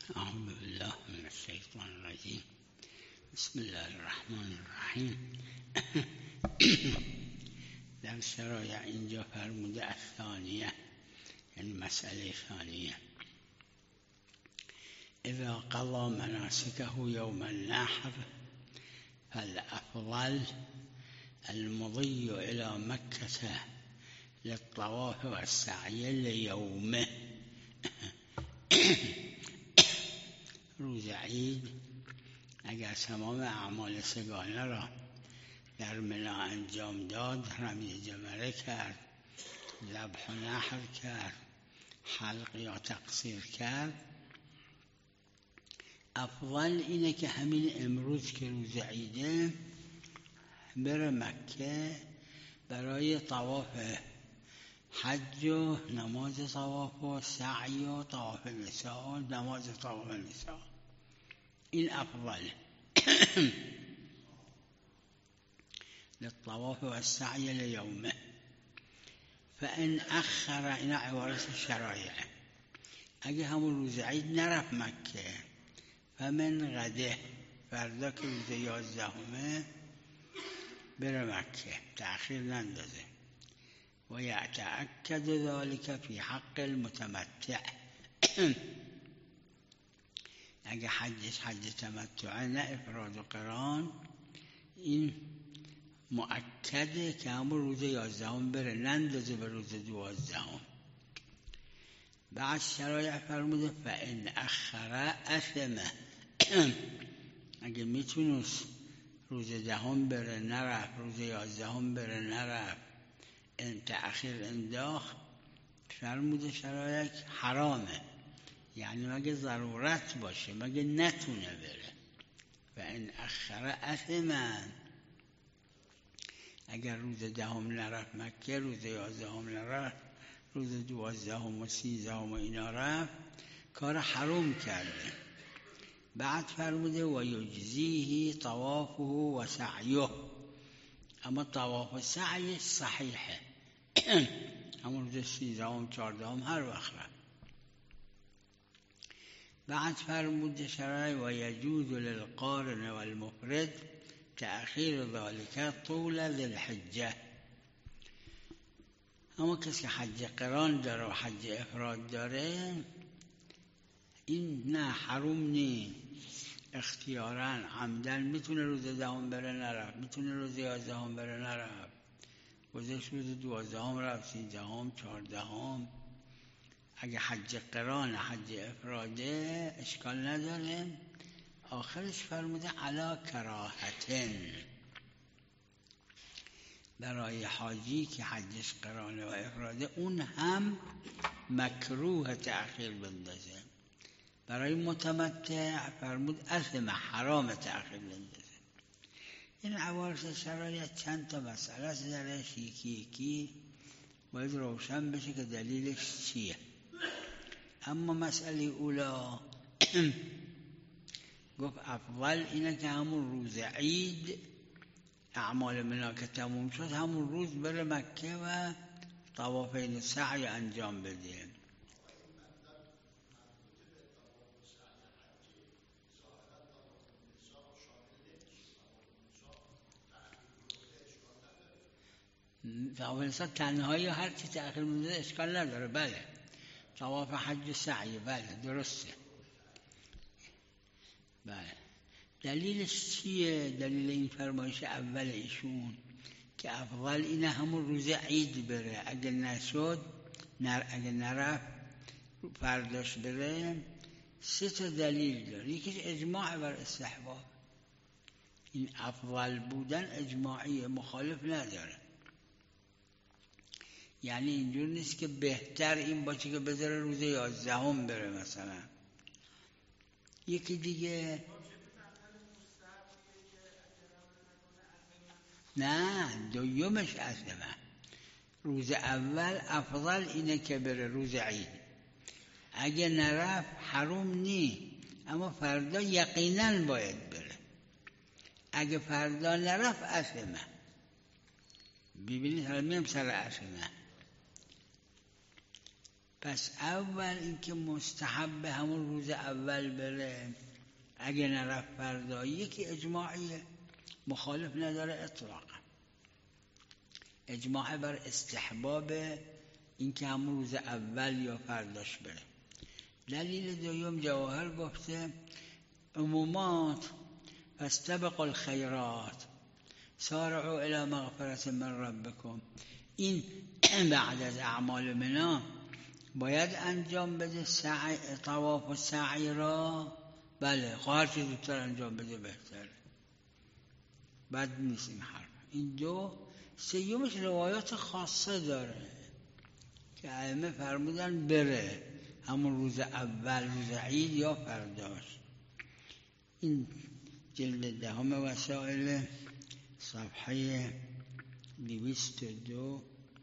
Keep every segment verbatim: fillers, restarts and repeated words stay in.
أعوذ بالله من الشيطان الرجيم. بسم الله الرحمن الرحیم. در شرایع اینجا فرموده الثانیه، یعنی مسئله ثانیه، اذا قضى مناسكه يوم النحر فالأفضل المضي إلى مكة للطواف والسعي ليومه. روز عید اگر تمام اعمال سگانه را در منی انجام داد، رمی جمره کرد، ذبح و نحر کرد، حلق یا تقصیر کرد، افضل اینه که همین امروز که روز عیده بره مکه برای طواف حج و نماز طواف و سعی و طواف نساء و نماز طواف نساء. این افضل للطواف والسعي ليومه. فإن أخر، این عبارت شرایع، اگه همون روز عید نرفت مکه، فمن غده، فردا که روز یازدهمه بره مکه، تأخیر نندازه. و یتأکد ذلك فی حق المتمتع. اگه حجش حج تمتع نه افراد و قران، این مؤکده که همون روز یازدهم بره، نندازه به روز دوازدهم. بعد شرایع فرموده فإن اخر اثمه. اگه میتونست روز دهم بره نرفت، روز یازدهم بره نرفت، این تأخیر انداخت، فرموده شرایع حرامه، یعنی مگه ضرورت باشه، مگه نتونه بره. فإن اخر اثمه. اگر روز دهم نرفت مکه، روز یازدهم نرفت، روز دوازدهم و سیزدهم و اینا رفت، کار حرام کرده. بعد فرموده و یجزیه طوافه و سعیه. اما طواف و سعی صحیحه، همون روز سیزدهم چهاردهم هر وقت رفت. بعد فرموده شرایع و یجوز للقارن والمفرد تأخیر ذلك طول ذی الحجه. اما کسی که حج قران داره و حج افراد داره، این نه حروم نی، اختیاراً عمدن میتونه روز دهم بره نرفت، میتونه روز یازدهم بره نرفت، گذشت روز دوازدهم رفت، سیزدهم، چهاردهم. اگه حج قران حج افراده اشکال نداره. آخرش فرموده علا کراهتن، برای حاجی که حجش قرانه و افراده اون هم مکروه تأخیر بندازه. برای متمتع فرمود اثم، حرام تأخیر بندازه. این عوارض شرایط چند تا مسئله است درش، یکی یکی باید روشن بشه که دلیلش چیه. اما مسئله اولا گفت افضل اینه که همون روز عید اعمال منا که تموم شد، همون روز بره مکه و طوافین سعی انجام بده. طواف نساء تنهایی هر چی تأخیر مونده اشکال نداره. بله طواف حج و سعی، بله درسته. بله دلیلش چیه؟ دلیل این فرمایش اول ایشون که افضل اینه همون روز عید بره، اگه نشد نر اگه نرفت فرداش بره. سه تا دلیل داره. یکیش اجماع بر استحباب، این افضل بودن اجماعی، مخالف نداره. یعنی اینجور نیست که بهتر این باشه که بذاره روز یازدهم بره مثلا. یکی دیگه نه، دویمش اصلا روز اول افضل اینه که بره روز عید، اگه نرفت حروم نی، اما فردا یقینا باید بره. اگه فردا نرفت اصلا. ببینید حالا میم سر اصلا پس اول اینکه مستحب همون روز اول بره، اگه نرفت فردا. یکی اجماعیه، مخالف نداره اطلاقا، اجماع بر استحباب اینکه همون روز اول یا فرداش بره. دلیل دوم جواهر گفته عمومات فاستبقوا الخیرات سارعوا الی مغفرة من ربکم. این بعد از اعمال منا باید انجام بده سعی، طواف و سعی را. بله، هر چه زودتر انجام بده بهتره، بد نیست این حرف. این دو. سیومش روایات خاصه داره که ائمه فرمودن بره همون روز اول، روز عید یا فرداش. این جلد دهم وسائل صفحه دویست و دو.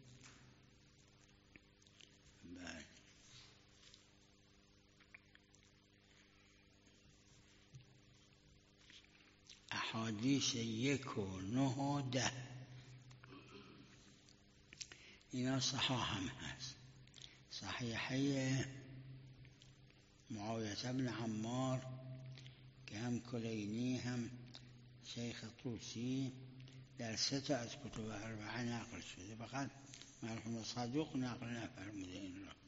احادیث یک و نه و ده اینا صحاح هم هست. صحیحه معاویه بن عمار که هم کلینی هم شیخ طوسی در سه تا از کتب اربعه نقل شده، فقط مرحوم صدوق نقل نفرموده این را.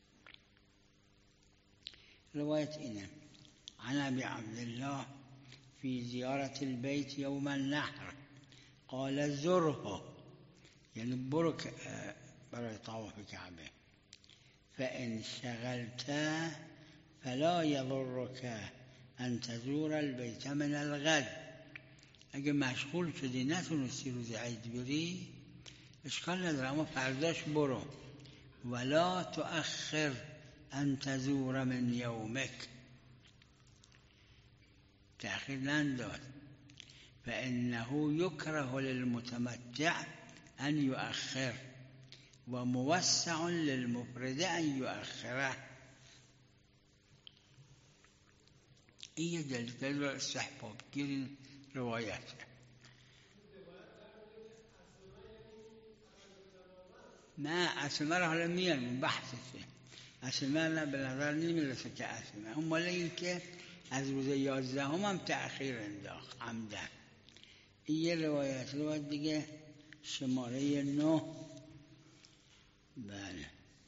روایت اینه: عن ابی عبدالله في زيارة البيت يوم النحر قال زره، يعني برك برای طواف کعبه، فإن شغلت فلا يضرك أن تزور البيت من الغد. اگه مشغول شدی نتونستی روز عید بری اشکال نداره، اما فرداش برو. ولا تؤخر أن تزور من يومك، تأخیر ننداز. فإنه يكره للمتمتع أن يؤخر وموسع للمفرد أن يؤخره. این دلیل استحباب گیرین روایت. نه اصلا را حالا میان بحثشه، اصلا نه به نظر نمیرسه که اصلا هم مالا این که از روز یازده هم هم تأخیر انداخت عمدن. این یه روایت. روایت دیگه شماره نو. بله،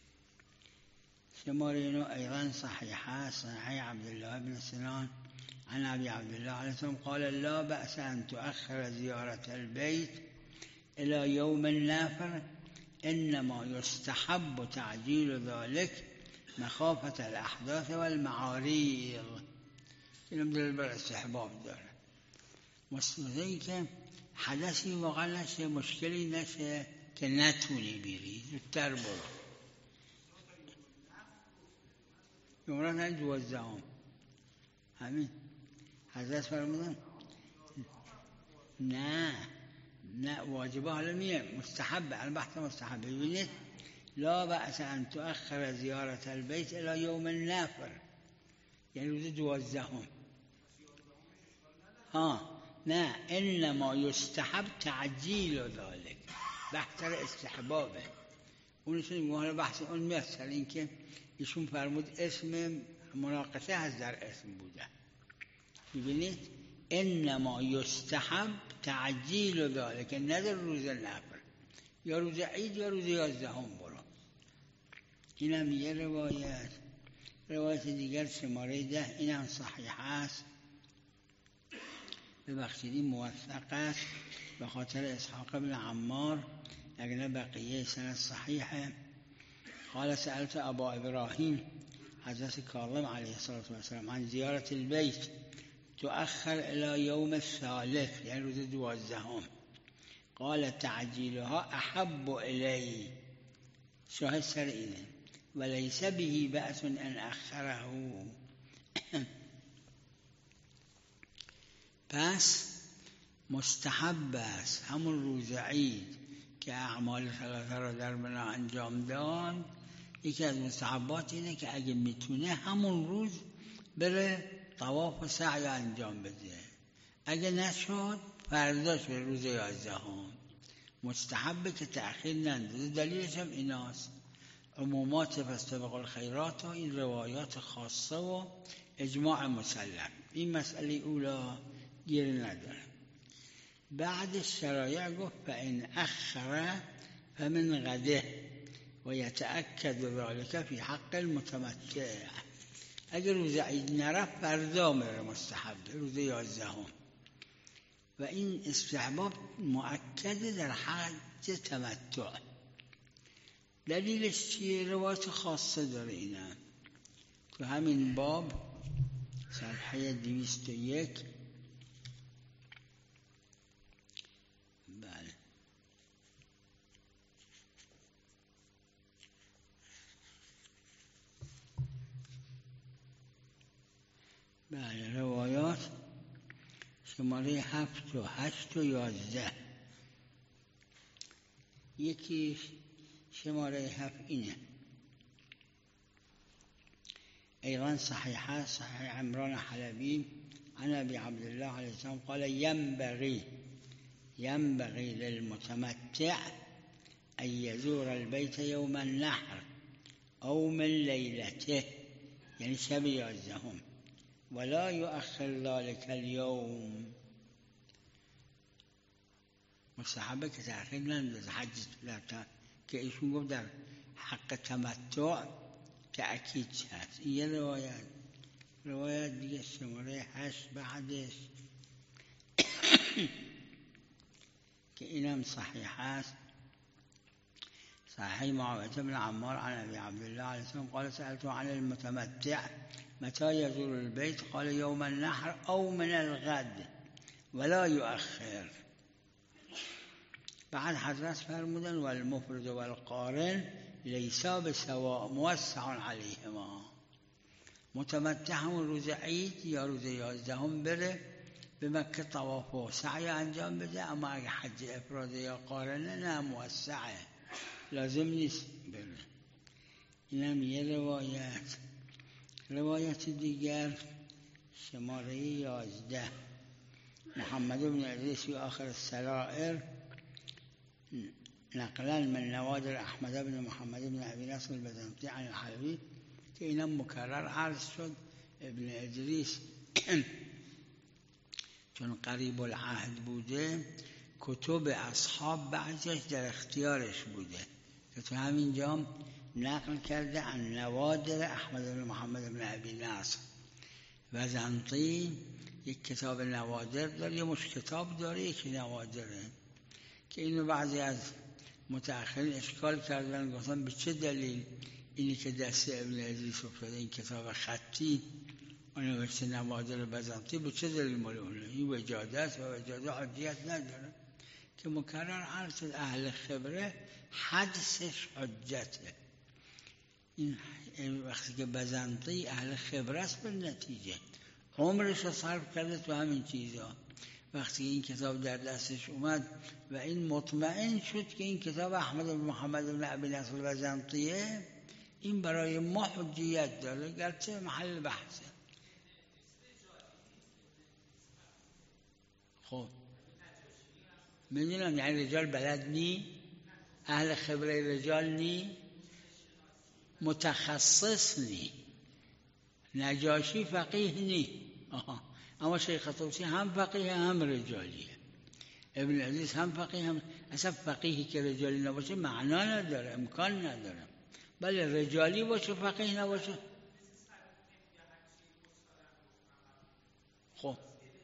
شماره نو ایضا صحیحه، صحیح عبدالله بن سنان عن ابي عبد الله عليه السلام قال لا بأس أن تؤخر زيارة البيت إلى يوم النافر إنما يستحب تعجيل ذلك مخافة الأحداث والمعاريض. اینم دل بر استحباب داره، مستوزهی که حدثی واقعا نشه، مشکلی نشه که نتونی بیری، زودتر برو. عمران هنی دوازده هم همین حضرت فرمودن نه نه واجبه، حالا میه مستحب، الان بحث مستحبه. ببینید لا بأس أن تؤخر زيارة البيت إلى يوم النافر، یعنی روز دوازده هم. ها نه، انما یستحب تعجیل ذلك، بحثر استحبابه. اونشون میگه بحث اون میاد این که ایشون فرمود اسم مناقشه هست در اسم بوده. ببینید انما یستحب تعجیل ذلك، ندر روز نفر یا روز عید یا روز یازدهم برو. اینم یه روایت. روایت دیگر شماره ده، اینم صحیح است، ببخشید این موثق است به خاطر اسحاق بن عمار، اگر نه بقیه سند صحیحه. قال سألت ابا ابراهیم حضرت کاظم علیه السلام عن زیارت البیت تؤخر الى یوم الثالث، یعنی روز دوازدهم. قال تعجیلها احب الی، شاهد سر اینه، ولیس به بأس ان اخره. پس مستحب است همون روز عید که اعمال ثلاثه را در بنا انجام داد، یکی از مستحبات اینه که اگه میتونه همون روز بره طواف و سعی انجام بده، اگه نشد فرداش به روز یازدهم. مستحبه که تأخیر نندازه. دلیلش هم ایناست، عمومات فاستبقوا الخیرات و این روایات خاصه و اجماع مسلم، این مسئله اولا گیر نداره. بعد شرایع گفت فإن أخر فمن غده و یتأکد ذلك فی حق المتمتع. اگر روز عید نرفت فردا میره مستحب، روز یازدهم. و این استحباب مؤکد در حج تمتع. دلیلش چیه؟ روایت خاصه داره. اینه تو همین باب صفحه دویست و یک. بله بله روایات شماره هفت و هشت و یازده. یکی شماره هفت اینه ایضا صحیحه، صحیح عمران حلبی عن ابي عبد الله عليه السلام قال ينبغي ينبغي للمتمتع أن يزور البيت يوم النحر أو من ليلته، يعني شب يازدهم، ولا يؤخر ذلك اليوم. مستحبه که تأخیر نندازه حج که ایشون گفت در حق تمتع تأکید هست. این یه روایت. روایت دیگه شماره هشت بعدش که اینم صحیح هست، صحیح معاویة بن عمار عن ابي عبد الله عليه السلام قال سألت عن المتمتع متى يزور البيت قال يوم النحر أو من الغد ولا يؤخر. بعد حضرت فرمودن والمفرد والقارن لیسا بسواء موسع علیهما. متمتع همون روز عید یا روز یازدهم بره به مکه طواف و سعی انجام بده، اما اگه حج افراد یا قارنه نه موسعه، لازم نیست بره. اینم یه روایت. روایت دیگر شماره یازده محمد بن ادریس و آخر السرائر نقلا من نوادر احمد بن محمد بن ابي نصر البزنطي عن الحلبي که اینم مکرر عرض شد. ابن ادریس چون قریب العهد بوده کتب اصحاب بعضیش در اختیارش بوده که تو همین جام نقل کرده عن نوادر احمد بن محمد بن ابی نصر بزنطی. یک کتاب نوادر داره، یه مش کتاب داره، یکی نوادره که اینو بعضی از متأخرین اشکال کردن، گفتن به چه دلیل اینی که دست ابن ادریس افتاده این کتاب خطی اون نوشته نوادر بزنطی، به چه دلیل مال اونه؟ این وجاده است و وجاده حجیت نداره که مکرر عرض شد اهل خبره حدثش حجته. این وقتی که بزنطی اهل خبره است به نتیجه عمرش رو صرف کرده تو همین چیزا، وقتی این کتاب در دستش اومد و این مطمئن شد که این کتاب احمد بن محمد بن ابی نصر البزنطیه، این برای ما حجیت داره گرچه محل بحثه. خب میدونم یعنی رجال بلد نی، اهل خبره رجال نی، متخصص نی، نجاشی فقیه نی. آها. اما شیخ طوسی هم فقیه هم رجالیه، ابن عزیز هم فقیه هم. اصلا فقیهی که رجالی نباشه معنا نداره، امکان نداره. بله رجالی باشه فقیه نباشه. خب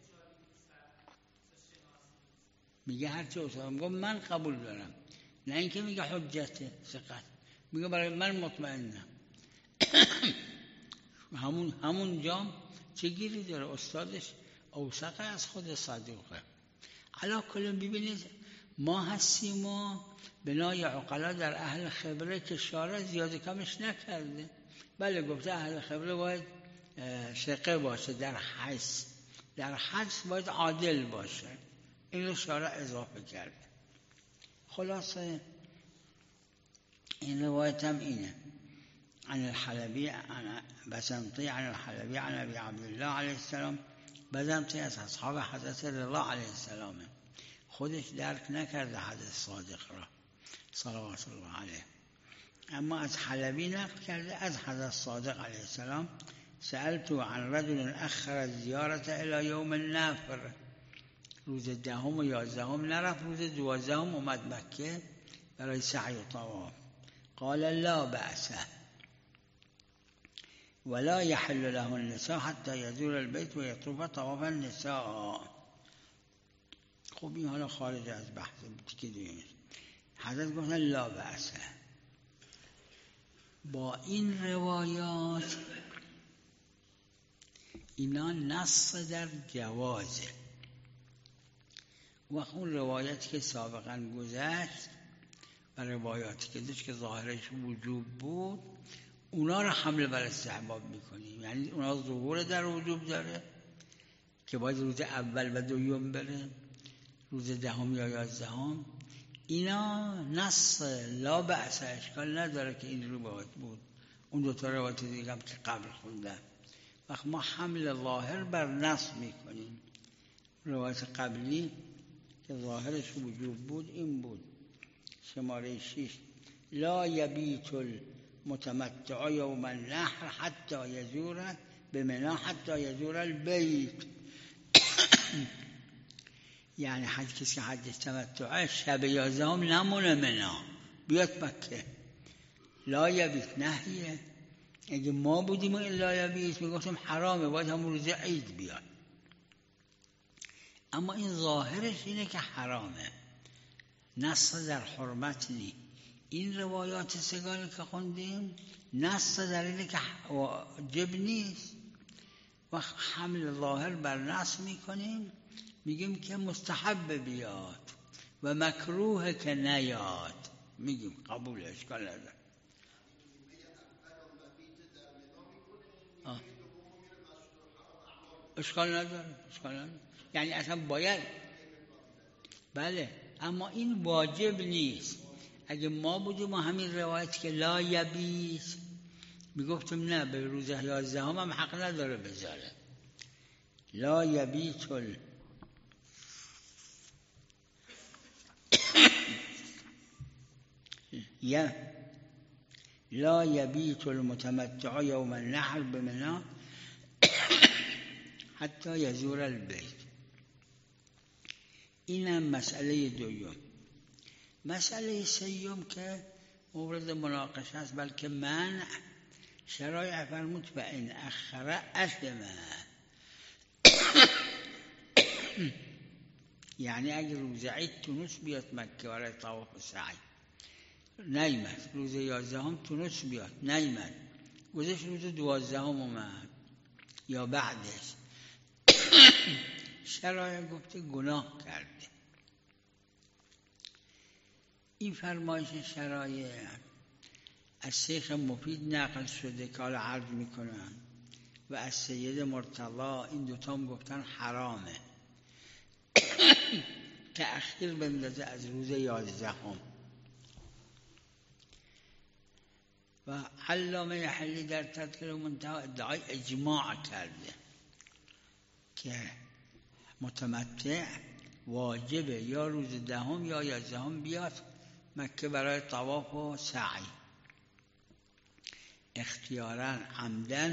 میگه هرچه اصلا میگه من قبول دارم، نه اینکه میگه حجته ثقت، میگه برای من مطمئنم. همون همون جام چه گیری داره؟ استادش اوثق از خود صدوقه. علا کلم ببینید ما هستیم و بنای عقلا در اهل خبره که شارع زیاده کمش نکرده. بله گفته اهل خبره باید ثقه باشه، در حدس در حدس باید عادل باشه، اینو شارع اضافه کرده. خلاصه این روایت هم اینه عن الحلبي عن بزنطي عن الحلبي عن ابي عبد الله عليه السلام. بزنطي از اصحاب حضرت رضا علیه السلام، خودش درک نکرده حدیث صادق را صلوات الله علیه. اما از حلبی نقل کرده از حضرت صادق علیه السلام سألت عن رجل اخر زیارت الى یوم النفر، روز دهم و یازدهم نرفت، روز دوازدهم اومد مکه برای سعی و طواف. قال لا بأس ولا يحل له النساء حتى يزور البيت و يطوف طواف النساء. خب این حالا خارج از بحث که دیگه حضرت گفتن لا بأس. با این روایات اینا نص در جوازه و اون روایتی که سابقا گذشت و روایاتی که داشت که ظاهرش وجوب بود اونا رو حمل بر استحباب میکنیم، یعنی اونا ظهور در وجوب داره که باید روز اول و دوم بره، روز دهم یا یازدهم. اینا نص لا بأس، اشکال نداره که این رو باید بود. اون دو تا روایت دیگه هم که قبل خوندن وقت ما حمل ظاهر بر نص میکنیم. روایت قبلی که ظاهرش وجوب بود این بود، شماره شش، لا یبیت المتمتع یوم النحر حتی یزور بمنا حتی یزور البیت. یعنی حج کسی که حج تمتع شب یازدهم نمونه منا، بیاد مکه. لا یبیت نهیه، اگه ما بودیم این لا یبیت میگفتیم حرامه، باید همون روز عید بیاد. اما این ظاهرش اینه که حرامه، نص در حرمت نی. این روایات سگانی که خوندیم نص در اینه که واجب نیست و حمل ظاهر بر نص میکنیم، میگیم که مستحب بیاد و مکروه که نیاد، میگیم قبول، اشکال نداره. اشکال نداره، اشکال نداره، یعنی اصلا باید، بله، اما این واجب نیست. اگه ما بودیم و همین روایت که لا یبیت میگفتیم نه، به روز یازدهم هم حق نداره بذاره. لا یبیت ال... یا لا یبیت المتمتع یوم النحر بمنا حتی یزور البیت. اینم مسئله دوم. مسئله سیوم که مورد مناقشه است بلکه منع، شرایع فرمود و این اخره اثمه. یعنی اگر روز عید تونس بیاد مکه برای طواف و سعی نیامد، روز یازدهم تونس بیاد نیامد، گذشت روز دوازدهم اومد یا بعدش، شرایع گفته گناه کرده. این فرمایش شرایع از شیخ مفید نقل شده که حالا عرض میکنم و از سید مرتضی، این دوتا هم گفتن حرامه تأخیر بندازه از روز یازدهم. و علامه حلی در تذکره منتهی ادعای اجماع کرده که متمتع واجبه یا روز دهم یا یازدهم بیاد مکه برای طواف و سعی، اختیاراً عمدن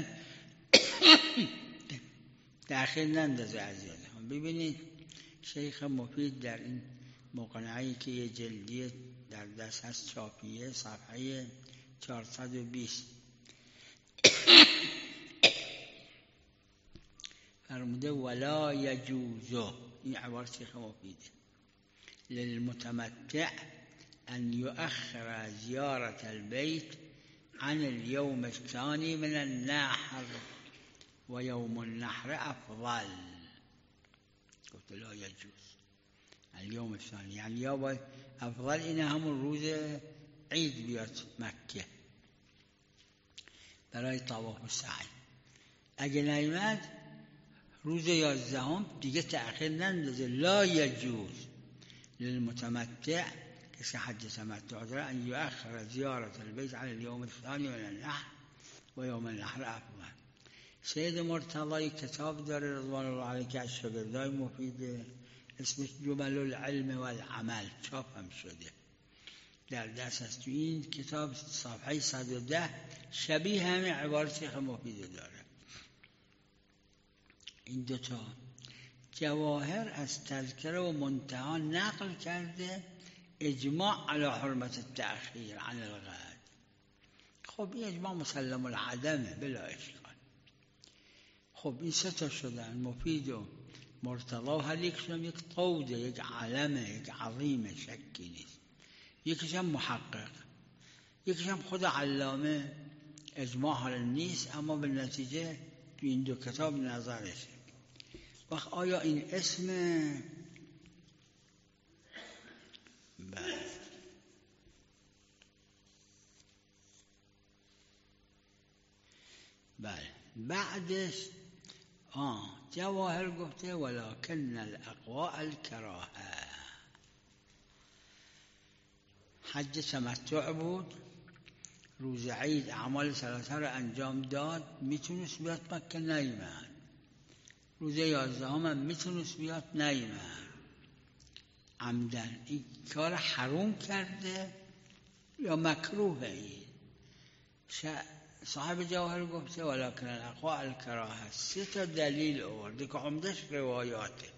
تأخیر نندازه از یازدهم. ببینید شیخ مفید در این مقنعه‌ای که یه جلدی در دست هست چاپیه، صفحه چهارصد و بیست فرموده ولا یجوزه، این عبارت شیخ مفیده، للمتمتع ان یؤخر زیارت البیت عن اليوم الثاني من النحر و یوم النحر افضل. گفت لا یجوز اليوم الثاني، یعنی یا باید افضل اینه همون روز عید بیاد مکه برای طواف و سعی. اگه نیامد روز یازدهم دیگه تأخیر نندازه. لا یجوز للمتمتع کسی حج تمتع داره ان یؤخر زیارت البیت علی اليوم الثانی من النحر و یوم النحر افضل. سید مرتضی کتاب داره رضوان الله علیه که از شاگردای مفید، اسمش جمل العلم والعمل، چاپ هم شده. در دست است. تو این کتاب صفحه صد و ده شبیه همین عبارت شیخ مفید داره. این دوتا جواهر از تذکره و منتهی نقل کرده اجماع علی حرمت التأخیر عن الغد. خب این اجماع مسلم العدمه بلا اشکال. خب این سه تا شدن، مفید و مرتضی و هر یکشون یک قوده، یک علمه، یک عظیمه، شکی نیست. یکیش هم محقق، یکیش هم خود علامه اجماع حال نیست، اما به نتیجه تو این دو کتاب نظرشه. وقت آیا این اسم بله بله بعدش آه جواهر گفته ولکن الاقوا الکراهه. حج تمتع بود، روز عید اعمال ثلاثه رو انجام داد، میتونست بیاد مکه نیامد. روز یازدهم هم میتونست بیاد نیامد. عمدن این کار حرام کرده یا مکروهه؟ این صاحب جواهر گفته ولکن الاقوا الکراهه. سه تا دلیل آورده که عمدش روایاته.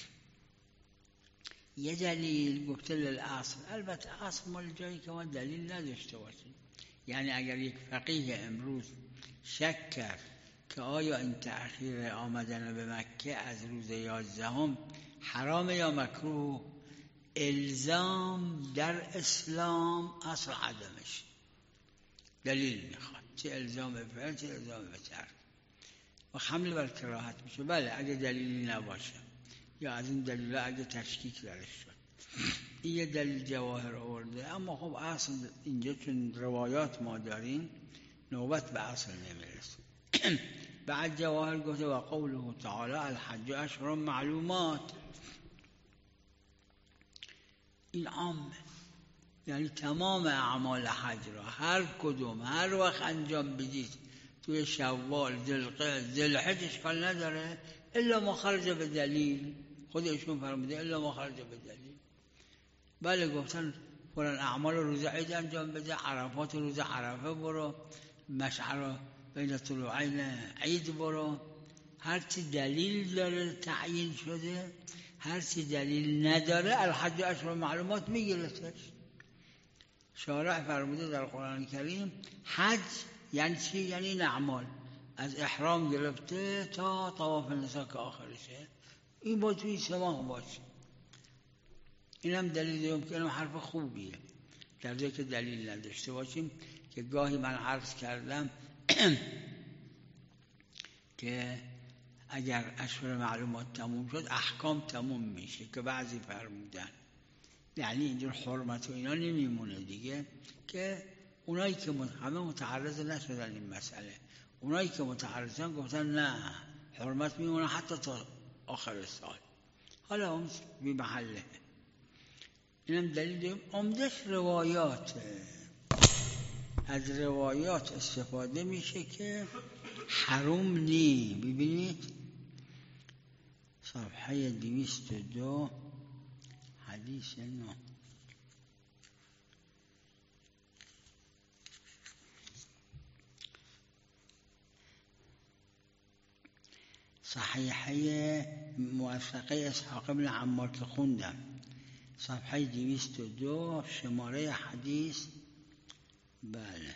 یه دلیل گفته للاصل، البته اصل مال جایی که ما دلیل نداشته باشیم. یعنی اگر یک فقیه امروز شک کرد که آیا این تأخیر آمدن به مکه از روز یازدهم حرام یا مکروه، الزام در اسلام اصل عدمش دلیل میخواد، چه الزام به فعل چه الزام به ترک، و حمل بر کراهت میشه. بله اگه دلیلی نباشه یا از این دلیل اگه تشکیک درش شد. این یه دلیل جواهر آورده. اما خب اصل اینجا چون روایات ما داریم نوبت به اصل نمیرسه. بعد جواهر گفته و قوله تعالی الحج اشهر معلومات. این عامه، یعنی تمام اعمال حج را هر کدوم هر وقت انجام بدید توی شوال، ذوالقعده، ذوالحجه اشکال نداره الا ما خرج به دلیل. خودشون فرموده الا ما خرج به دلیل. بله گفتن فلان اعمال روز عید انجام بده، عرفات روز عرفه برو، مشعر بین طلوعین عید برو. هرچی دلیل داره تعیین شده، هرچی دلیل نداره الحج اشهر معلومات میگیرتش. شارع فرموده در قرآن کریم حج یعنی چی؟ یعنی این اعمال از احرام گرفته تا طواف النساء که آخرشه، این با توی سه ماه باشه. این هم دلیل داریم که اینم حرف خوبیه در جایی که دلیل نداشته باشیم. که گاهی من عرض کردم که اگر اشهر معلومات تموم شد احکام تموم میشه، که بعضی فرمودن یعنی اینجور حرمت و اینا نمیمونه دیگه، که اونایی که همه متعرض نشدن این مسئله، اونایی که متعرضن گفتن نه حرمت میمونه حتی تا آخر سال. حالا اون بی محله. اینم دلیل داریم. عمدش روایاته، از روایات استفاده میشه که حرام نی. ببینید صفحه دویست و دو حدیث نو صحیحه موثقه اسحاق بن عمار که خوندم، صفحه دویست و دو شماره حدیث بله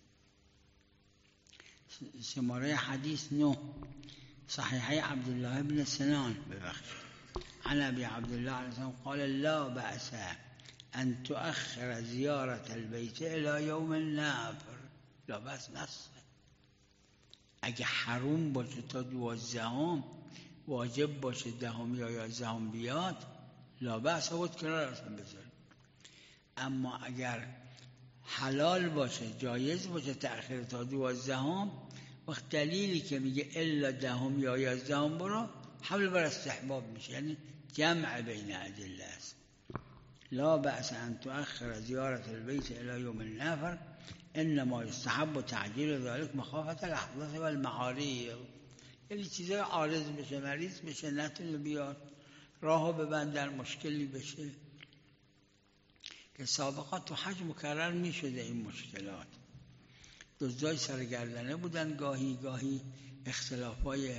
شماره حدیث نو صحیحه عبدالله بن سنان ببخشید عن ابي عبد الله عليه السلام قال لا بأس ان تؤخر زيارة البيت الى يوم النحر. لا بأس نص اگه حرام باشه تا دوازدهم واجب باشه دهم یا یازدهم بیاد، لا بأس بود کنار اصلا بذار. اما اگر حلال باشه جایز باشه تأخیر تا دوازدهم، وقت دلیلی که میگه الا دهم یا یازدهم برو حمل بر استحباب میشه، یعنی جمع بین ادله است. لا بأس ان تؤخر زیارت البیت الى یوم النحر انما يستحب تعجیل ذلك مخافة الاحداث والمعارض. یعنی چیزای عارض بشه، مریض بشه، نتونه بیاد، راهو ببندن، مشکلی بشه، که سابقا تو حج مکرر می شده این مشکلات. دزدای سرگردنه بودن، گاهی گاهی اختلافای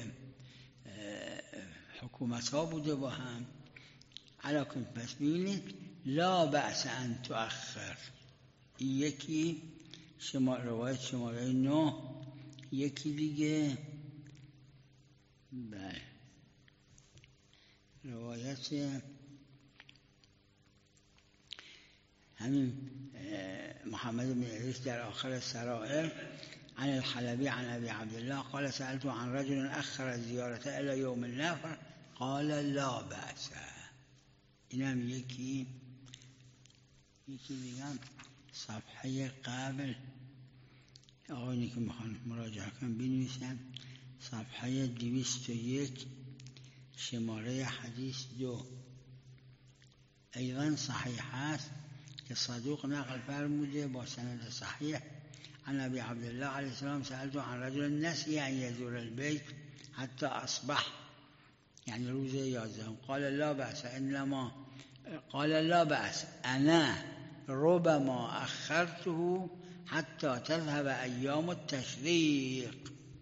حکومت ها بوده با هم. علاکم پس ببینید لا بأس ان تؤخر، یکی شما روایت شماره نه، یکی دیگه بله روایت همین محمد بن ادریس در آخر سرائر عن الحلبي عن ابي عبد الله قال سألت عن رجل اخر زيارته الى يوم النفر قال لا بأس. اینم یکی یکی دیگه صفحه قبل آقایونی که میخوان مراجعه کنن بنویسن، صفحه دویست و یک شماره حدیث دو. ایضا صحیح است که صدوق نقل فرموده با سند صحیح عن ابي عبد الله علیه السلام سألت عن رجل نسی ان یزور البیت حتی اصبح، یعنی روز یازدهم، قال لا بأس انما قال لا بأس انا ربما اخرته حتی تذهب ایام التشریق.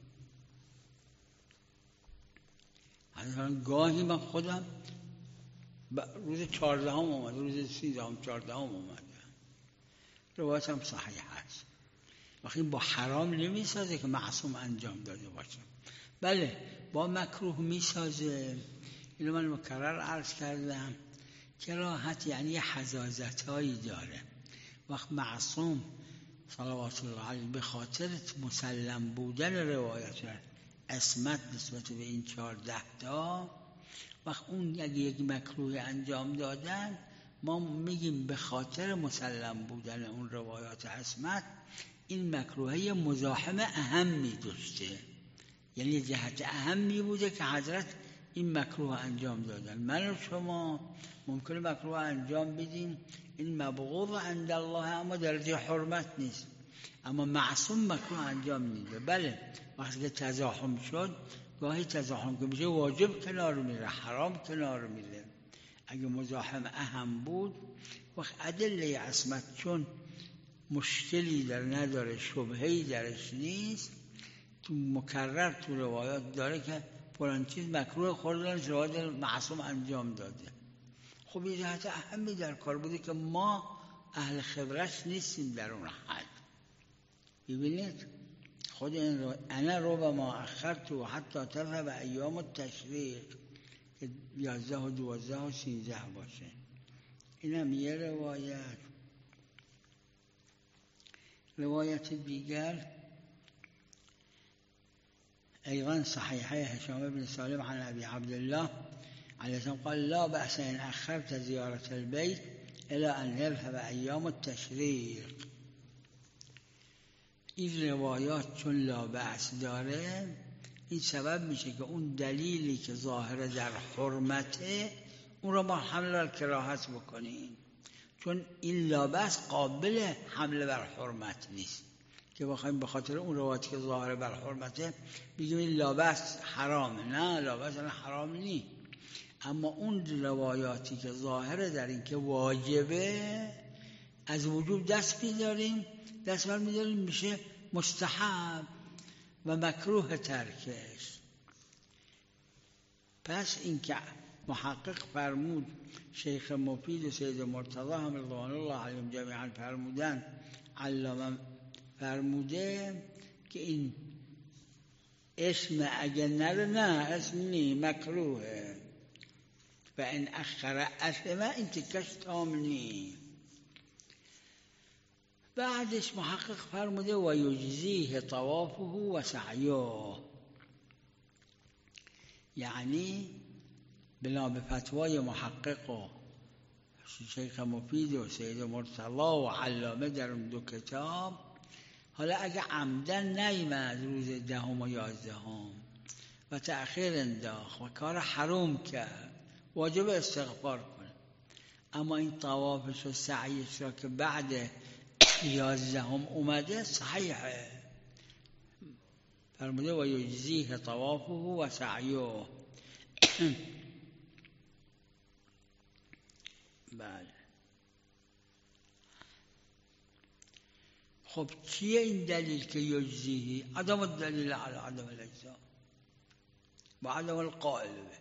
گاهی من خودم روز چهاردهم اومد، روز سیزدهم چهاردهم اومد. روایت هم صحیح هست. وقتی با حرام نمیسازه که معصوم انجام داده باشه، بله با مکروه میسازه. اینو من مکرر عرض کردم کراهت یعنی حزازت هایی داره. وقت معصوم صلوات الله علیه به خاطر مسلم بودن روایت عصمت نسبت به این چهارده تا، وقت اون اگه یک مکروه انجام دادن ما میگیم به خاطر مسلم بودن اون روایات عصمت این مکروهه مزاحم اهمی داشته، یعنی جهت اهمی بوده که حضرت این مکروه انجام دادن. من و شما ممکنه مکروه انجام بدیم این مبغوض عند الله اما درجه حرمت نیست، اما معصوم مکروه انجام میده. بله وقتی که تزاحم شد، گاهی تزاحم که میشه واجب کنار میره، حرام کنار میره. اگه مزاحم اهم بود وقت ادله عصمت چون مشکلی در نداره، شبهه‌ای درش نیست، تو مکرر تو روایات داره که فلان چیز مکروه خوردن شواهد معصوم انجام داده. خب یه جهت اهمی در کار بوده که ما اهل خبرش نیستیم در اون حد. ببینید خود این رو انا ربما اخرت حتی تذهب ایام التشریق که یازده و دوازده و سیزده باشه. اینم یه روایت. روایت دیگر ایضا صحیحه هشام بن سالم عن ابي عبد الله عليه السلام قال لا بأس ان اخرت زيارة البيت الى ان يذهب ایام التشریق. این روایات چون لا بأس داره، این سبب میشه که اون دلیلی که ظاهر در حرمته اون رو ما حمل بر کراهت بکنیم، چون این لا بأس قابل حمل بر حرمت نیست که بخوایم به خاطر اون روایتی که ظاهر بر حرمته بگیم این لا بأس حرامه. نه، لا بأس حرام نیست، اما اون روایاتی که ظاهر در این که واجبه از وجوب دست می‌داریم، دست بر می‌داریم میشه مستحب و مکروه ترکش. پس این که محقق فرمود، شیخ مفید و سید مرتضی هم رضوان الله علیهم جمیعا فرمودن، علامه فرموده که این اسم اگه نره نه اسم نی مکروهه و این اخر اسمه این تکش تام نی. بعدش محقق فرموده و یجزیه طوافه و سعیه، یعنی بنا به فتوای محقق و شیخ مفید و سید مرتضی و علامه در اون دو کتاب، حالا اگه عمدن نیامد روز دهم و یازدهم و تأخیر انداخت و کار حرام کرد، واجب استغفار کنه. اما این طوافش و سعیش را که بعد یازدهم اومده صحیحه. فرموده و یجزیه طوافه و سعیه. بله خب چیه این دلیل که یجزیه؟ عدم الدلیل علی عدم الاجزاء و عدم القائل به.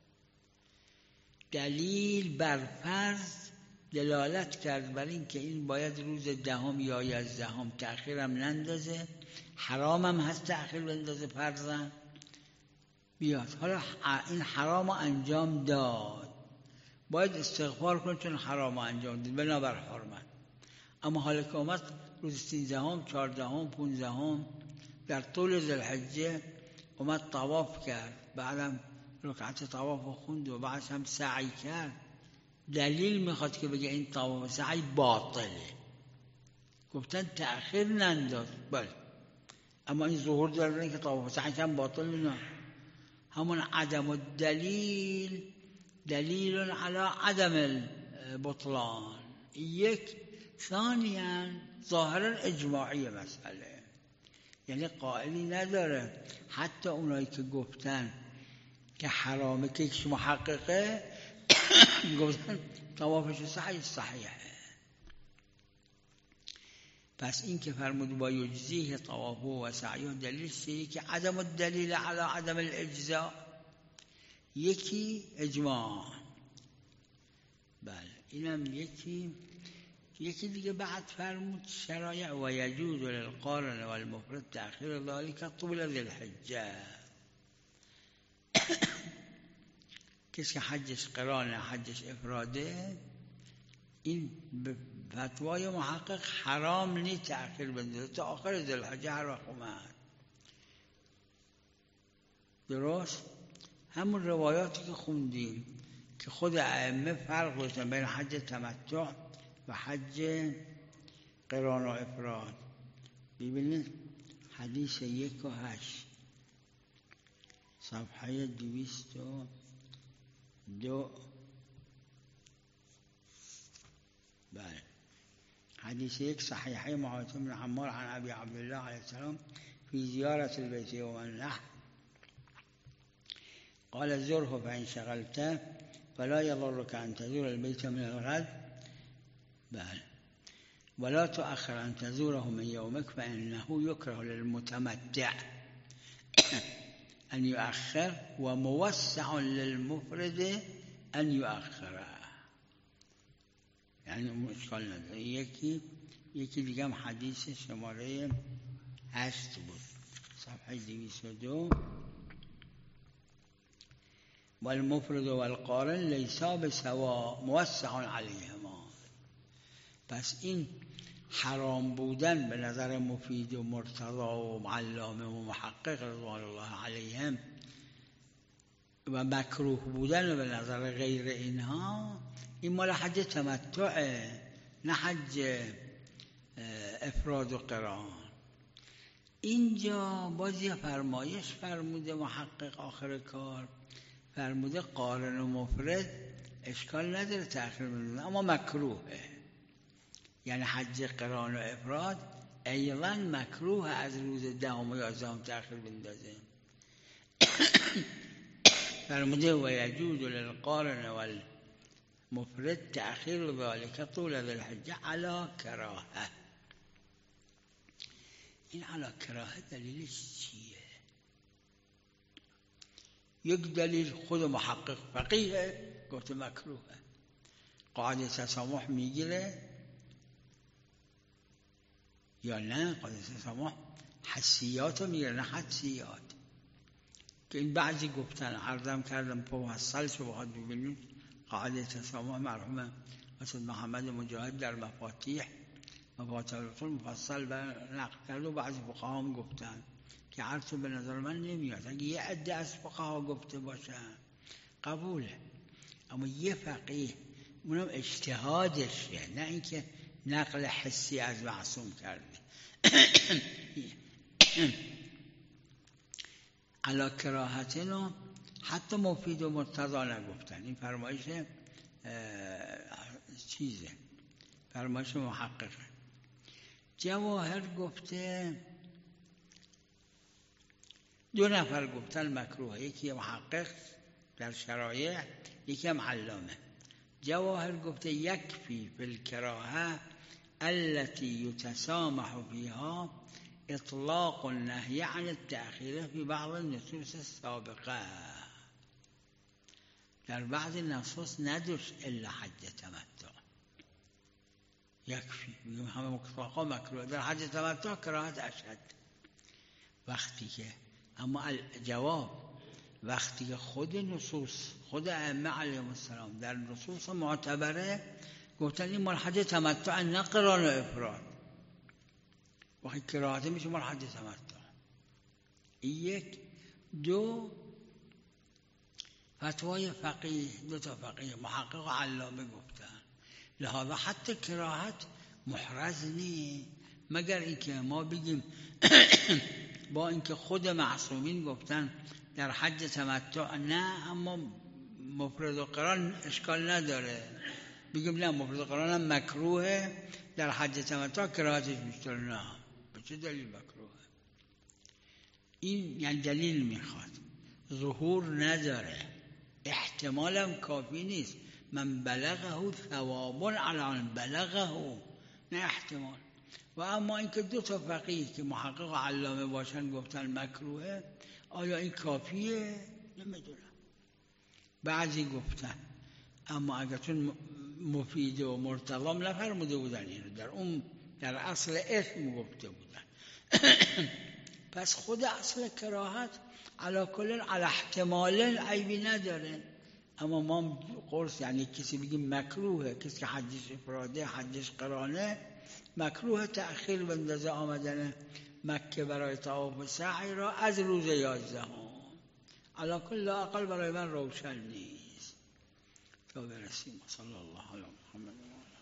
دلیل بر فرض دلالت کرد بر این که این باید روز دهم یا یازدهم تأخیرم نندازه، حرامم هست تأخیر بندازه فرضاً بیاد. حالا این حرام انجام داد، باید استغفار کنه چون حرام انجام داد بنابر حرمت. اما حالا که اومد روز سیزدهم، چهاردهم، پونزدهم در طول ذوالحجه اومد طواف کرد، بعدم رکعت طواف خوند و بعدش هم سعی کرد، دلیل میخواد که بگه این طواف و سعی باطله. گفتن تأخیر ننداز، بله، اما این ظهور داره که طواف و سعی هم باطل نه. همون عدم الدلیل دلیل علی عدم البطلان. یک ثانیاً ظاهراً اجماعی مسئله، یعنی قائلی نداره. حتی اونایی که گفتن که حرامه که یک محققه گفتن طوافش صحیح صحیحه. پس این که فرمود با یجزیه طوافه و سعیه دلیل چیه؟ که عدم الدلیل علی عدم الاجزاء، یکی اجماع، بله اینم یکی. یکی دیگه بعد فرمود شرایع و یجوز للقارن والمفرد تأخیر ذلك طول ذوالحجه. کسی که حجش قرانه حجش افراده، این به فتوای محقق حرام نی تأخیر بندازه تا آخر ذوالحجه هر وقت اومد. درست؟ همون روایاتی که خوندیم که خود ائمه فرق گذاشتن بین حج تمتع و حج قران و افراد. ببینید حدیث یک و هشت صفحه دویست و دو، بله حدیث یک صحیحه معاویة بن عمار عن ابي عبد الله علیه السلام في زيارة البيت يوم النحر قال زره فإن شغلت فلا يضرك أن تزور البيت من الغد، بله ولا تؤخر أن تزوره من يومك فإنه يكره للمتمتع أن يؤخر وموسع للمفرد أن يؤخر. یعنی اشکال نداره. یکی یکی دیگه هم حدیث شماره هشت بود صفحه دویست و دو والمفرد والقارن لیسا بسوا موسع علیهما. پس این حرام بودن به نظر مفید و مرتضا و علامه و محقق رضوان الله علیهم و مکروه بودن به نظر غیر اینها، این مال حج تمتعه نه حج افراد و قران. اینجا باز یه فرمایش فرموده محقق آخر کار، فرموده قارن و مفرد اشکال نداره تأخیر بندازه اما مکروهه. یعنی حج قران و افراد ایضا مکروه از روز دهم و یازدهم تأخیر بندازه. فرموده و یجوز للقارن والمفرد تأخیر ذلك طول ذوالحجه علی کراهه. این علی کراهه دلیلش چیه؟ یک دلیل خود محقق فقیه گفته مکروهه، قاعده تسامح میگیره یا نه؟ قاعده تسامح حسیات رو میگیره نه حدسیات. که این بعضی گفتن عرضم کردم مفصل شبهات ببینید. قاعده تسامح مرحوم استاد محمد مجاهد در مفاتیح مفاتیح الرسول مفصل نقل کرد و بعضی فقها هم گفتن که عرض به نظر من نمیاد. اگه یه عده از فقها گفته باشن قبوله، اما یه فقیه اونم اجتهادشه نه اینکه نقل حسی از معصوم کرده. علی کراهتنو حتی مفید و مرتضا نگفتن. این فرمایش چیزه، فرمایش محققه. جواهر گفته، دو نفر گفتن مکروه، یکی محقق در شرایع یکی هم علامه. جواهر گفته یکفی فی الکراهه التي يتسامح فيها اطلاق النهي عن التأخير في بعض النصوص السابقة. در بعض النصوص نداشت الا حج تمتع یکفی، میگم همه مطلقا مکروه، در حج تمتع کراهت اشد. وقتی که اما الجواب وقتی که خود نصوص خود ائمه علیهم السلام در نصوص معتبره گفتن این مال حج تمتع نه قران و افراد، وقتی کراهت میشه مال حج تمتع. یک. دو، فتوای فقیه، دو تا فقیه محقق و علامه گفتن لحاظا حتی کراهت محرز نی، مگر اینکه ما بگیم با اینکه خود معصومین گفتن در حج تمتع نه، اما مفرد و قران اشکال نداره، بگیم نه مفرد و قران هم مکروهه، در حج تمتع کراهتش بیشتر. نه، به چه دلیل مکروهه؟ این یعنی دلیل میخواد، ظهور نداره، احتمال هم کافی نیست. من بلغه ثواب علی من بلغه، نه احتمال. و اما اینکه دو تا فقیه که محقق و علامه باشن گفتن مکروهه، آیا این کافیه؟ نمیدونم. بعضی گفتن، اما اگر چون مفید و مرتضام نفرموده بودن اینو، در اون در اصل اسم گفته بودن پس خود اصل کراهت علی کل علی احتمال عیبی نداره. اما ما قرص یعنی کسی بگیم مکروهه، کسی که حجش افراده حجش قرانه، مکروه تأخیر و اندازه آمدن مکه برای طواف سعی را از روز یازدهم. علی کل اقل برای من روشن نیست تا برسیم. صلی الله علی محمد.